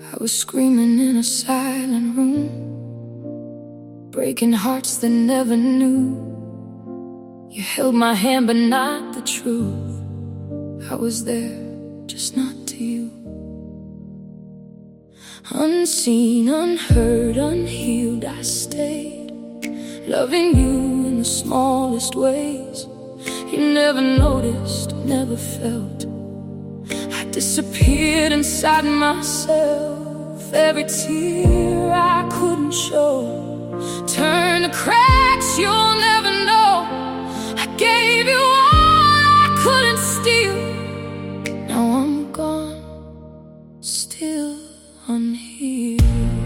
I was screaming in a silent room, breaking hearts that never knew. You held my hand but not the truth. I was there, just not to you. Unseen, unheard, unhealed, I stayed, loving you in the smallest ways. You never noticed, never felt. I disappeared inside myself. Every tear I couldn't show turned to cracks you'll never know. I gave you all I couldn't steal. Now I'm gone, still unhealed.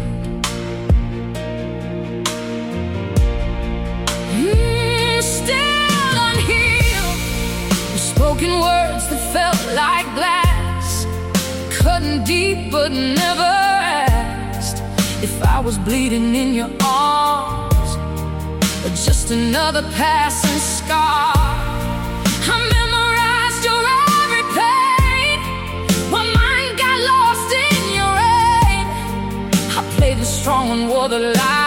Still unhealed. Spoken words that felt like glass, cutting deep but never asked if I was bleeding in your arms or just another passing scar. I memorized your every pain, my mind got lost in your rain. I played the strong and wore the lie.